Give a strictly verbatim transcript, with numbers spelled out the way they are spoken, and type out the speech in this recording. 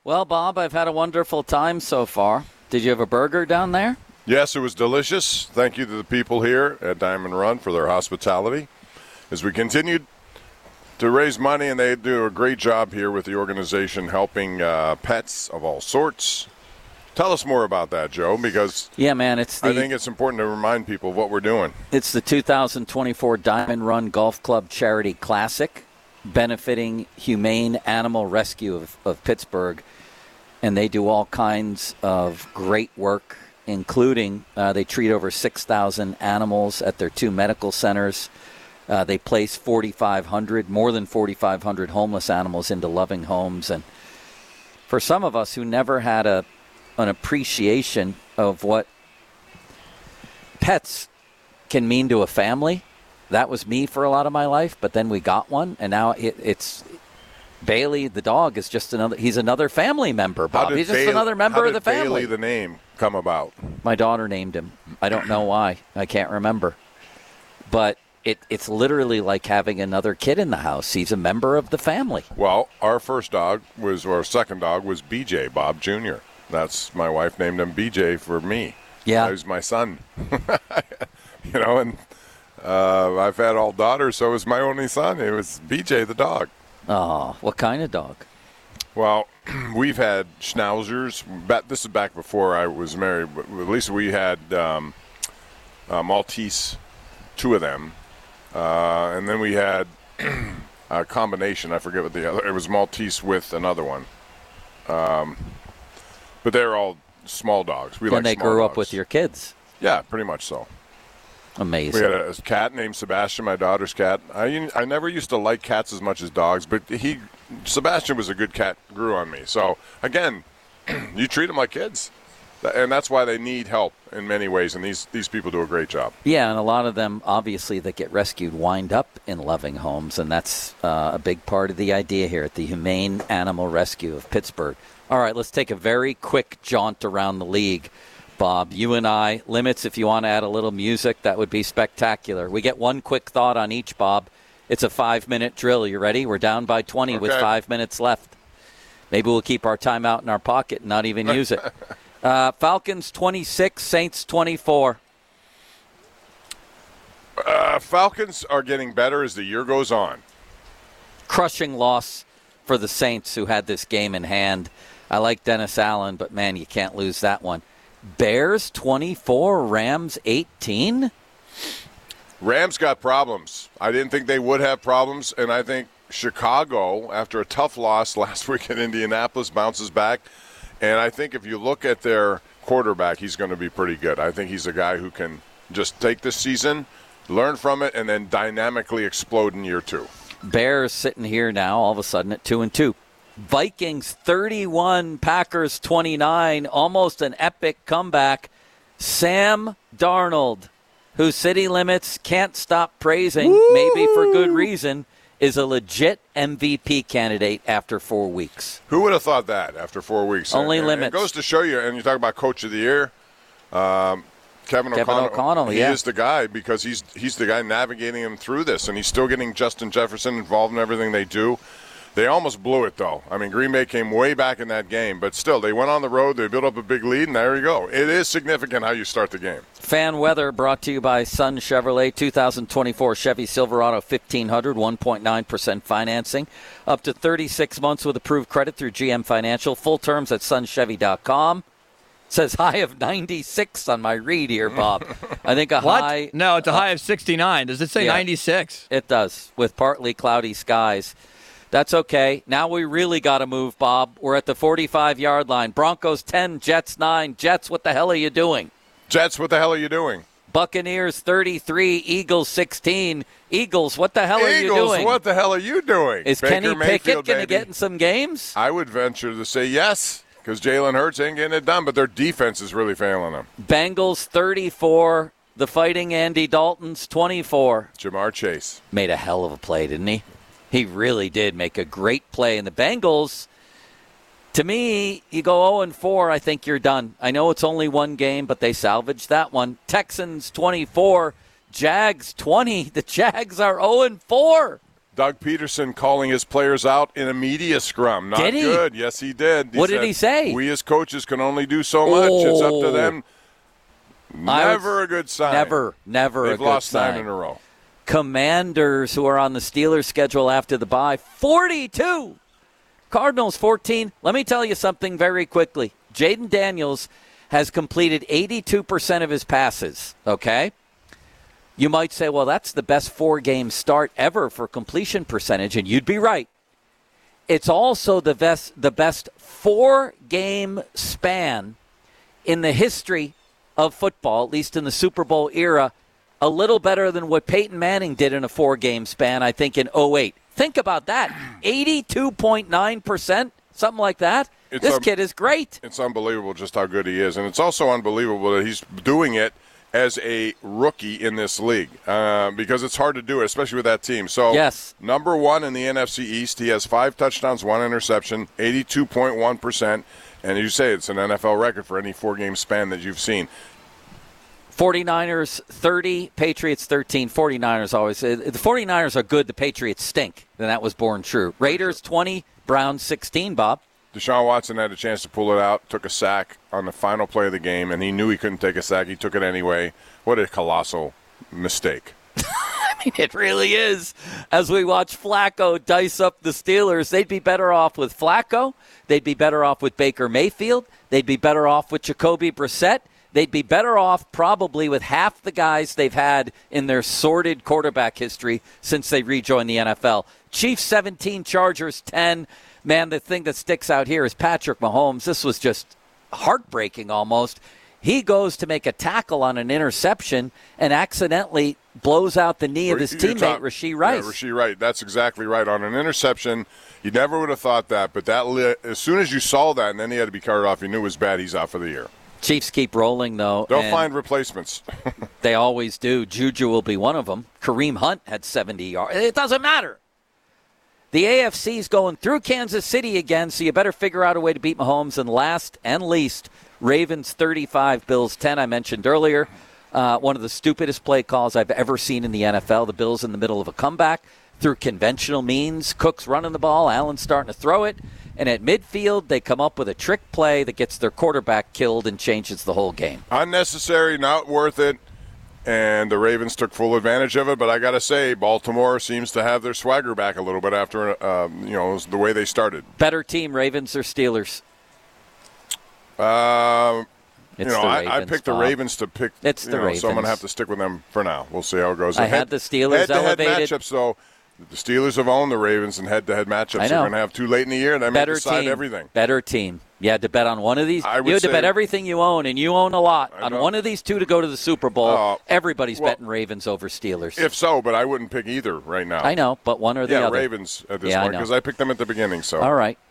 Well, Bob, I've had a wonderful time so far. Did you have a burger down there? Yes, it was delicious. Thank you to the people here at Diamond Run for their hospitality. As we continued to raise money, and they do a great job here with the organization helping uh, pets of all sorts. Tell us more about that, Joe, because yeah, man, it's the, I think it's important to remind people of what we're doing. It's the two thousand twenty-four Diamond Run Golf Club Charity Classic, benefiting Humane Animal Rescue of, of Pittsburgh, and they do all kinds of great work, including uh, they treat over six thousand animals at their two medical centers. Uh, they place forty-five hundred, more than forty-five hundred homeless animals into loving homes. And for some of us who never had a an appreciation of what pets can mean to a family, that was me for a lot of my life, but then we got one, and now it, it's Bailey, the dog, is just another, he's another family member, Bob. He's just Bailey, another member of the family. How did Bailey, the name, come about? My daughter named him. I don't know why. I can't remember. But it, it's literally like having another kid in the house. He's a member of the family. Well, our first dog was, or our second dog was B J, Bob Junior That's, my wife named him B J for me. Yeah. He was my son. You know, and uh, I've had all daughters, so it was my only son. It was B J the dog. Oh, what kind of dog? Well, we've had schnauzers. This is back before I was married, but at least we had um, uh, Maltese, two of them. Uh, and then we had a combination. I forget what the other. It was Maltese with another one. Um, but they're all small dogs. We and like they small grew dogs. up with your kids. Yeah, pretty much so. Amazing. We had a cat named Sebastian, my daughter's cat. I I never used to like cats as much as dogs, but he Sebastian was a good cat. Grew on me. So again, you treat them like kids, and that's why they need help in many ways. And these these people do a great job. Yeah, and a lot of them, obviously, that get rescued wind up in loving homes, and that's uh, a big part of the idea here at the Humane Animal Rescue of Pittsburgh. All right, let's take a very quick jaunt around the league. Bob, you and I, limits, if you want to add a little music, that would be spectacular. We get one quick thought on each, Bob. It's a five-minute drill. You ready? We're down by twenty okay. with five minutes left. Maybe we'll keep our timeout in our pocket and not even use it. uh, Falcons twenty-six, Saints twenty-four. Uh, Falcons are getting better as the year goes on. Crushing loss for the Saints, who had this game in hand. I like Dennis Allen, but, man, you can't lose that one. Bears twenty-four, Rams eighteen. Rams got problems. I didn't think they would have problems, and I think Chicago, after a tough loss last week in Indianapolis, bounces back. And I think if you look at their quarterback, he's going to be pretty good. I think he's a guy who can just take this season, learn from it, and then dynamically explode in year two. Bears sitting here now all of a sudden at two and two. Vikings thirty-one, Packers twenty-nine, almost an epic comeback. Sam Darnold, who City Limits can't stop praising, Woo! maybe for good reason, is a legit M V P candidate after four weeks. Who would have thought that after four weeks? Only and, Limits. And it goes to show you, and you talk about Coach of the Year, um, Kevin, Kevin O'Connell, O'Connell he yeah. is the guy because he's he's the guy navigating him through this, and he's still getting Justin Jefferson involved in everything they do. They almost blew it, though. I mean, Green Bay came way back in that game, but still, they went on the road, they built up a big lead, and there you go. It is significant how you start the game. Fan weather brought to you by Sun Chevrolet, two thousand twenty-four Chevy Silverado fifteen hundred, one point nine percent financing, up to thirty-six months with approved credit through G M Financial. Full terms at sun chevy dot com. Says high of ninety-six on my read here, Bob. I think a what? high. No, it's a uh, high of sixty-nine. Does it say yeah, ninety-six? It does, with partly cloudy skies. That's okay. Now we really got to move, Bob. We're at the forty-five-yard line. Broncos ten, Jets nine. Jets, what the hell are you doing? Jets, what the hell are you doing? Buccaneers thirty-three, Eagles sixteen. Eagles, what the hell Eagles, are you doing? Eagles, what the hell are you doing? Is Baker Kenny Mayfield, Pickett going to baby. get in some games? I would venture to say yes, because Jalen Hurts ain't getting it done, but their defense is really failing them. Bengals thirty-four, the Fighting Andy Daltons twenty-four. Jamar Chase. Made a hell of a play, didn't he? He really did make a great play. And the Bengals, to me, you go oh and four, I think you're done. I know it's only one game, but they salvaged that one. Texans twenty-four, Jags twenty. The Jags are oh and four. Doug Peterson calling his players out in a media scrum. Not did he? good. Yes, he did. He what said, did he say? We as coaches can only do so much. Oh. It's up to them. Never was, a good sign. Never, never They've a good lost sign. nine in a row. Commanders, who are on the Steelers schedule after the bye, forty-two. Cardinals, fourteen. Let me tell you something very quickly. Jaden Daniels has completed eighty-two percent of his passes, okay? You might say, well, that's the best four-game start ever for completion percentage, and you'd be right. It's also the best, the best four-game span in the history of football, at least in the Super Bowl era, a little better than what Peyton Manning did in a four-game span, I think, in oh eight. Think about that. eighty-two point nine percent, something like that. It's this um, kid is great. It's unbelievable just how good he is. And it's also unbelievable that he's doing it as a rookie in this league uh, because it's hard to do it, especially with that team. So, yes. Number one in the N F C East. He has five touchdowns, one interception, eighty-two point one percent. And you say it's an N F L record for any four-game span that you've seen. forty-niners thirty, Patriots thirteen. forty-niners always. The forty-niners are good. The Patriots stink. And that was born true. Raiders twenty, Browns sixteen, Bob. Deshaun Watson had a chance to pull it out, took a sack on the final play of the game, and he knew he couldn't take a sack. He took it anyway. What a colossal mistake. I mean, it really is. As we watch Flacco dice up the Steelers, they'd be better off with Flacco. They'd be better off with Baker Mayfield. They'd be better off with Jacoby Brissett. They'd be better off probably with half the guys they've had in their sordid quarterback history since they rejoined the N F L. Chiefs seventeen, Chargers ten. Man, the thing that sticks out here is Patrick Mahomes. This was just heartbreaking almost. He goes to make a tackle on an interception and accidentally blows out the knee of his teammate, talking, Rashee Rice. Yeah, Rashee Rice. That's exactly right. On an interception, you never would have thought that, but that li- as soon as you saw that and then he had to be carted off, you knew it was bad. He's out for the year. Chiefs keep rolling, though. They'll find replacements. They always do. Juju will be one of them. Kareem Hunt had seventy yards. It doesn't matter. The A F C's going through Kansas City again, so you better figure out a way to beat Mahomes. And last and least, Ravens thirty-five, Bills ten. I mentioned earlier, uh, one of the stupidest play calls I've ever seen in the N F L. The Bills in the middle of a comeback through conventional means. Cook's running the ball. Allen's starting to throw it. And at midfield, they come up with a trick play that gets their quarterback killed and changes the whole game. Unnecessary, not worth it. And the Ravens took full advantage of it. But I got to say, Baltimore seems to have their swagger back a little bit after, uh, you know, the way they started. Better team, Ravens or Steelers? Uh, It's you know, the I, Ravens, I picked the Bob. Ravens to pick. It's you the know, Ravens. So I'm going to have to stick with them for now. We'll see how it goes. I head, had the Steelers head-to-head elevated. matchups, though. The Steelers have owned the Ravens, and head-to-head matchups I know. are going to have too late in the year, and they may Better decide team. everything. Better team. You had to bet on one of these. I would you had to say- bet everything you own, and you own a lot. I On know. one of these two to go to the Super Bowl, Uh, everybody's well, betting Ravens over Steelers. If so, but I wouldn't pick either right now. I know, but one or the yeah, other. Ravens at this Yeah, I point know. because I picked them at the beginning. So All right.